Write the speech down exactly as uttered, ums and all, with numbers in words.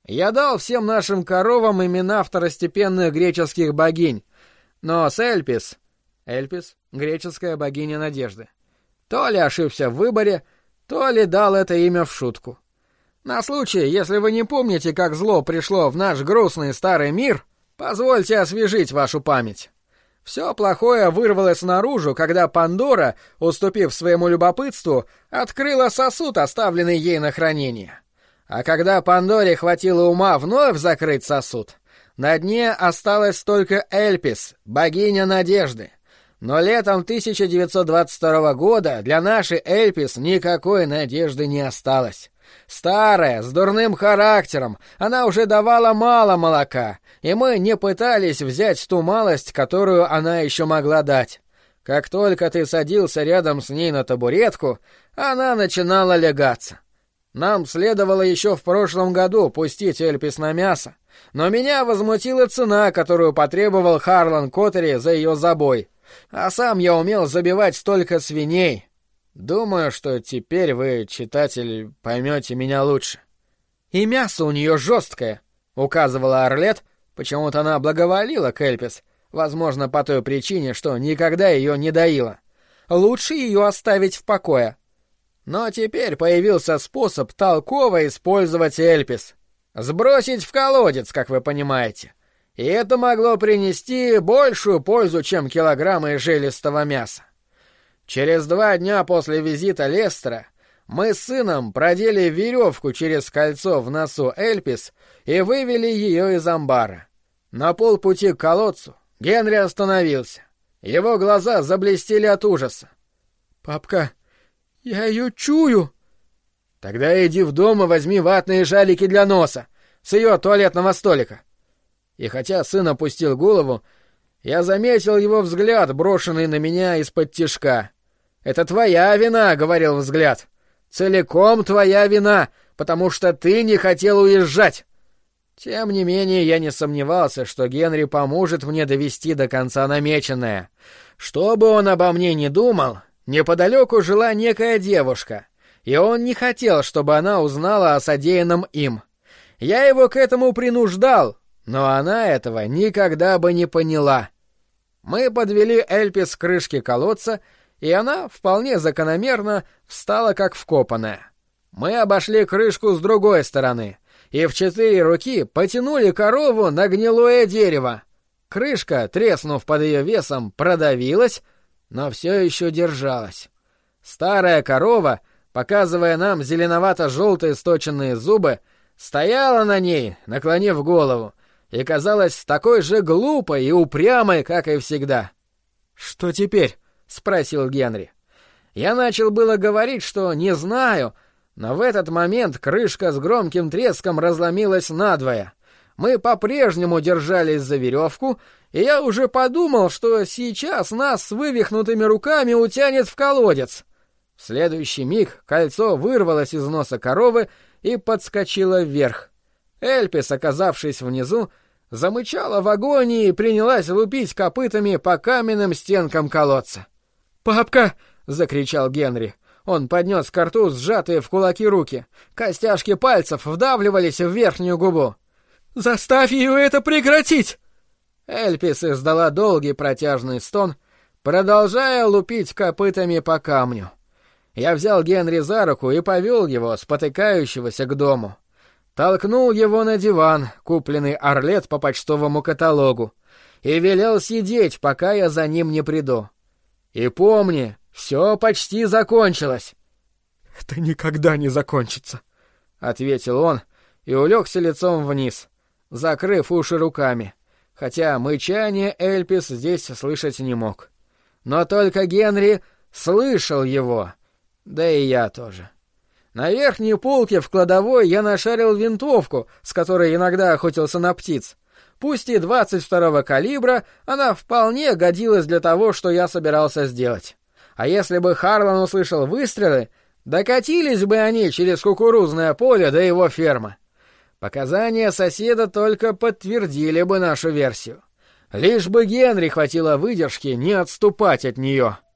Я дал всем нашим коровам имена второстепенных греческих богинь, но с Эльпис... Эльпис — греческая богиня надежды. То ли ошибся в выборе, то ли дал это имя в шутку. На случай, если вы не помните, как зло пришло в наш грустный старый мир, позвольте освежить вашу память. Все плохое вырвалось наружу, когда Пандора, уступив своему любопытству, открыла сосуд, оставленный ей на хранение. А когда Пандоре хватило ума вновь закрыть сосуд, на дне осталась только Эльпис, богиня надежды. Но летом тысяча девятьсот двадцать второго года для нашей Эльпис никакой надежды не осталось. Старая, с дурным характером, она уже давала мало молока, и мы не пытались взять ту малость, которую она еще могла дать. Как только ты садился рядом с ней на табуретку, она начинала лягаться. Нам следовало еще в прошлом году пустить Эльпис на мясо, но меня возмутила цена, которую потребовал Харлан Коттери за ее забой. А сам я умел забивать столько свиней. Думаю, что теперь вы, читатель, поймете меня лучше. И мясо у нее жесткое, указывала Арлет. Почему-то она благоволила к Эльпис, возможно, по той причине, что никогда ее не доила. Лучше ее оставить в покое. Но теперь появился способ толково использовать Эльпис. Сбросить в колодец, как вы понимаете. И это могло принести большую пользу, чем килограммы жилистого мяса. Через два дня после визита Лестера мы с сыном продели веревку через кольцо в носу Эльпис и вывели ее из амбара. На полпути к колодцу Генри остановился. Его глаза заблестели от ужаса. «Папка, я ее чую!» «Тогда иди в дом и возьми ватные шарики для носа с ее туалетного столика». И хотя сын опустил голову, я заметил его взгляд, брошенный на меня из-под тишка. «Это твоя вина», — говорил взгляд. «Целиком твоя вина, потому что ты не хотел уезжать». Тем не менее, я не сомневался, что Генри поможет мне довести до конца намеченное. Что бы он обо мне ни думал, неподалеку жила некая девушка, и он не хотел, чтобы она узнала о содеянном им. Я его к этому принуждал, но она этого никогда бы не поняла. Мы подвели Эльпис к крышке колодца, и она, вполне закономерно, встала как вкопанная. Мы обошли крышку с другой стороны, и в четыре руки потянули корову на гнилое дерево. Крышка, треснув под ее весом, продавилась, но все еще держалась. Старая корова, показывая нам зеленовато-желтые сточенные зубы, стояла на ней, наклонив голову, и казалась такой же глупой и упрямой, как и всегда. «Что теперь?» — спросил Генри. Я начал было говорить, что не знаю, но в этот момент крышка с громким треском разломилась надвое. Мы по-прежнему держались за веревку, и я уже подумал, что сейчас нас с вывихнутыми руками утянет в колодец. В следующий миг кольцо вырвалось из носа коровы и подскочило вверх. Эльпис, оказавшись внизу, замычала в агонии и принялась лупить копытами по каменным стенкам колодца. «Папка!» — закричал Генри. Он поднес ко рту сжатые в кулаки руки. Костяшки пальцев вдавливались в верхнюю губу. «Заставь ее это прекратить!» Эльпис издала долгий протяжный стон, продолжая лупить копытами по камню. Я взял Генри за руку и повел его, спотыкающегося, к дому. Толкнул его на диван, купленный Арлет по почтовому каталогу, и велел сидеть, пока я за ним не приду. И помни, все почти закончилось. — Это никогда не закончится, — ответил он и улегся лицом вниз, закрыв уши руками, хотя мычание Эльпис здесь слышать не мог. Но только Генри слышал его, да и я тоже. На верхней полке в кладовой я нашарил винтовку, с которой иногда охотился на птиц. Пусть и двадцать второго калибра, она вполне годилась для того, что я собирался сделать. А если бы Харлан услышал выстрелы, докатились бы они через кукурузное поле до его фермы. Показания соседа только подтвердили бы нашу версию. Лишь бы Генри хватило выдержки не отступать от нее.